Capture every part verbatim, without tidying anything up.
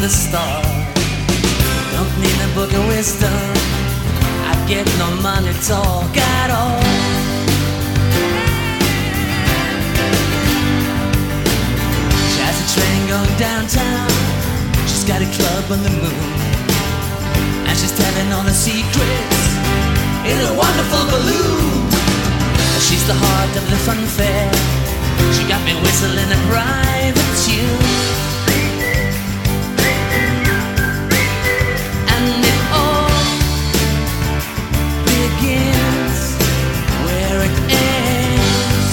the start. Don't need a book of wisdom, I get no money talk at all. She has a train going downtown, she's got a club on the moon, and she's telling all her secrets in a wonderful balloon. She's the heart of the fun fair, she got me whistling a private tune. And it all begins where it ends,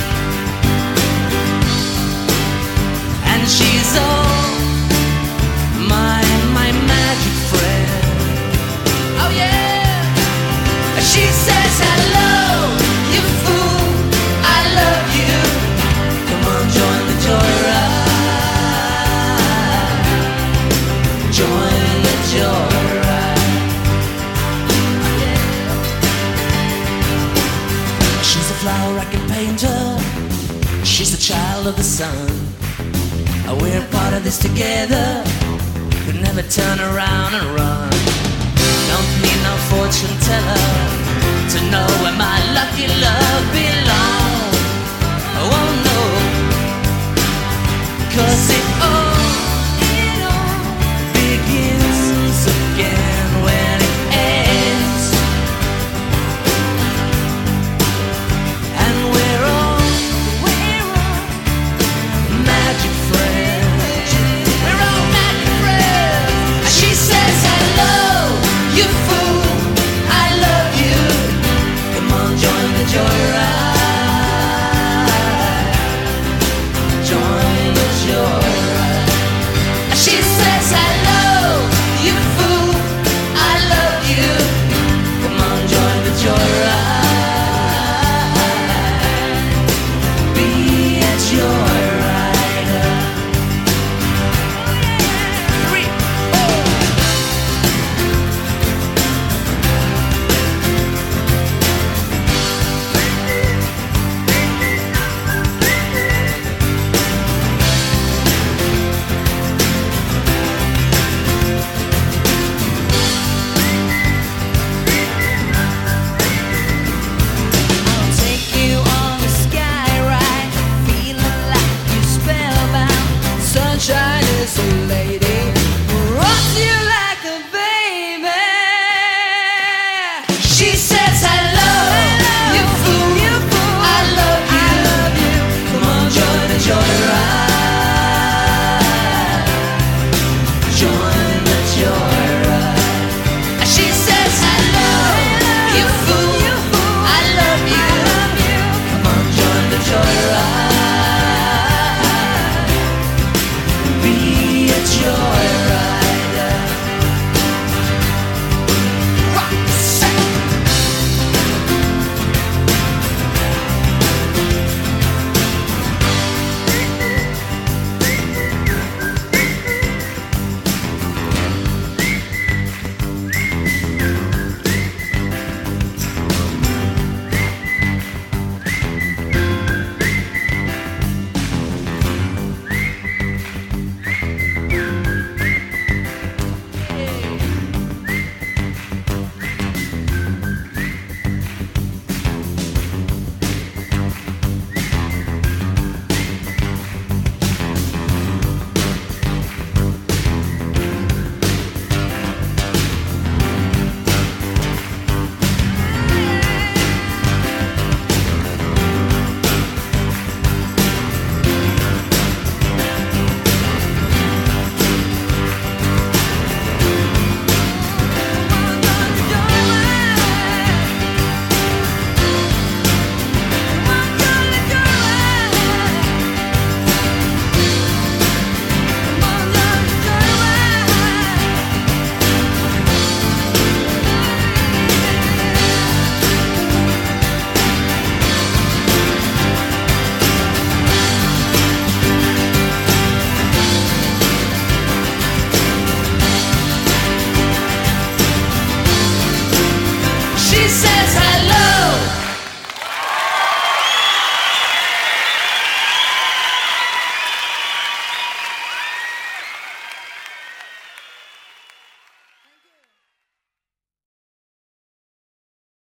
and she's all my, my magic friend. Oh yeah, she says hello, you fool, I love you. Come on, join the joyride. Join the joyride. She's a flower I can paint her, she's the child of the sun. We're part of this together, could never turn around and run. Don't need no fortune teller to know where my lucky love belongs. Oh no, 'cause it all, it all begins again when it ends. And we're all, we're all magic friends. We're all magic friends. She says hello, you fool, I love you. Come on, join the joyride. Join the joyride. She says hello, you fool, I love you. Come on, join the joyride. Be a joyrider. Three, four. I'll take you on a sky ride, feeling like you spellbound. Sunshine is a lady.